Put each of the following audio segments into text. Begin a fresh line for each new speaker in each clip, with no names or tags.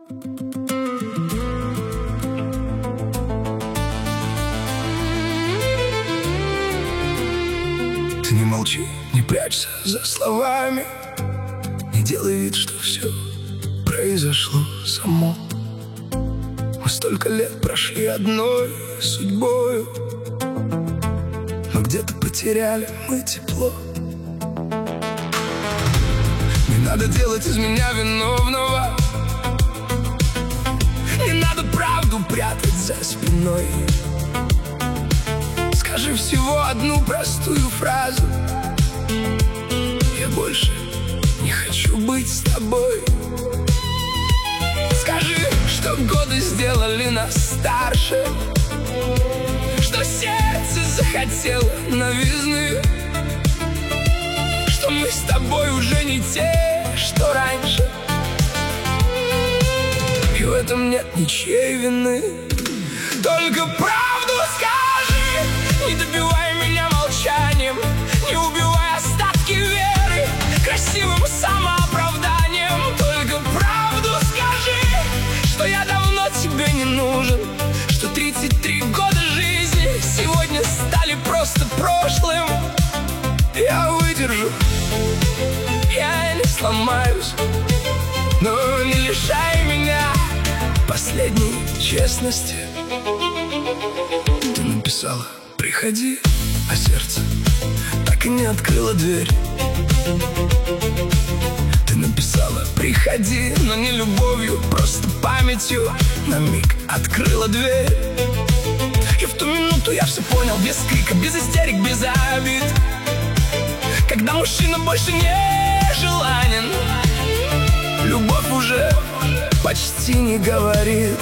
Ты не молчи, не прячься за словами, не делай вид, что все произошло само. Мы столько лет прошли одной судьбою, но где-то потеряли мы тепло. Не надо делать из меня виновного, не надо правду прятать за спиной. Скажи всего одну простую фразу: я больше не хочу быть с тобой. Скажи, что годы сделали нас старше, что сердце захотело новизны, что мы с тобой уже не те, что раньше, и в этом нет ничьей вины. Только правду скажи, не добивай меня молчанием, не убивай остатки веры красивым самооправданием. Только правду скажи, что я давно тебе не нужен, что 33 года жизни сегодня стали просто прошлым. Я выдержу, я не сломаюсь, но не лишай меня последней честности. Ты написала: приходи, а сердце так и не открыло дверь. Ты написала: приходи, но не любовью, просто памятью на миг открыла дверь. И в ту минуту я все понял, без крика, без истерик, без обид. Когда мужчина больше не желанен, любовь уже почти не говорит.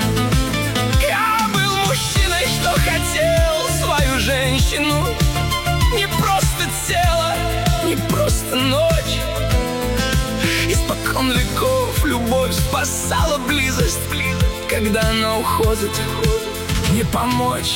Я был мужчиной, что хотел свою женщину, не просто тело, не просто ночь. Испокон веков любовь спасала близость, когда она уходит, не помочь.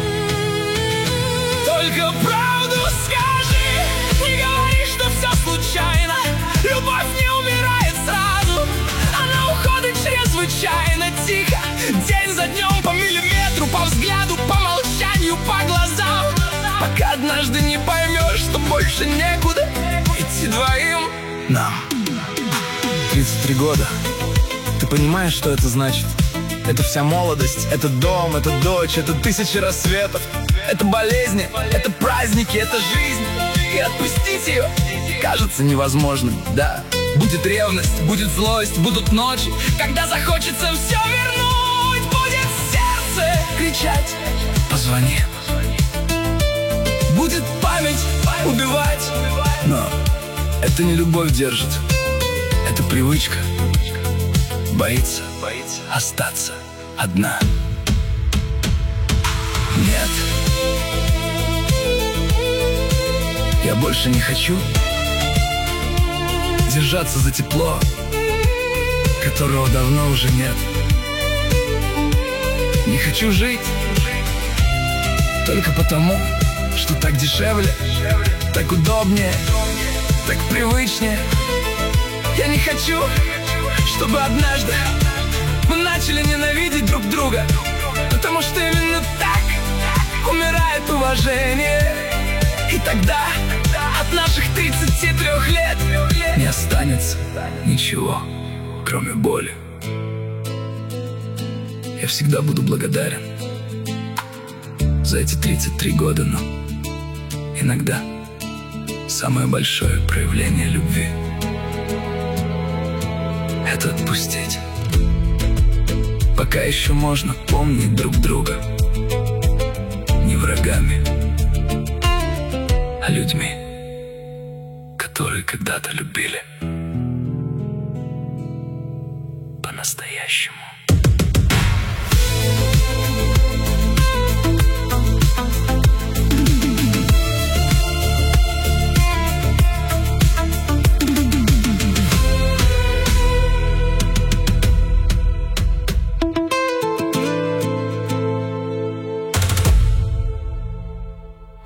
Только правду скажи, не говори, что все случайно. Любовь не умирает сразу, она уходит чрезвычайно тихо, день за днем, по миллиметру, по взгляду, по молчанию, по глазам, пока однажды не поймешь, что больше некуда идти двоим нам.
33 года. Ты понимаешь, что это значит? Это вся молодость, это дом, это дочь, это тысячи рассветов, это болезни, это праздники, это жизнь. И отпустить ее кажется невозможным, да. Будет ревность, будет злость, будут ночи, когда захочется все вернуть. Будет сердце кричать: позвони. Будет память убивать, но это не любовь держит, это привычка. Боится остаться одна. Нет, я больше не хочу держаться за тепло, которого давно уже нет. Не хочу жить только потому, что так дешевле, так удобнее, так привычнее. Я не хочу, чтобы однажды мы начали ненавидеть друг друга, потому что именно так умирает уважение. И тогда от наших 33 лет не останется ничего, кроме боли. Я всегда буду благодарен за эти 33 года, но иногда самое большое проявление любви — это отпустить. Пока еще можно помнить друг друга не врагами, а людьми, которые когда-то любили по-настоящему.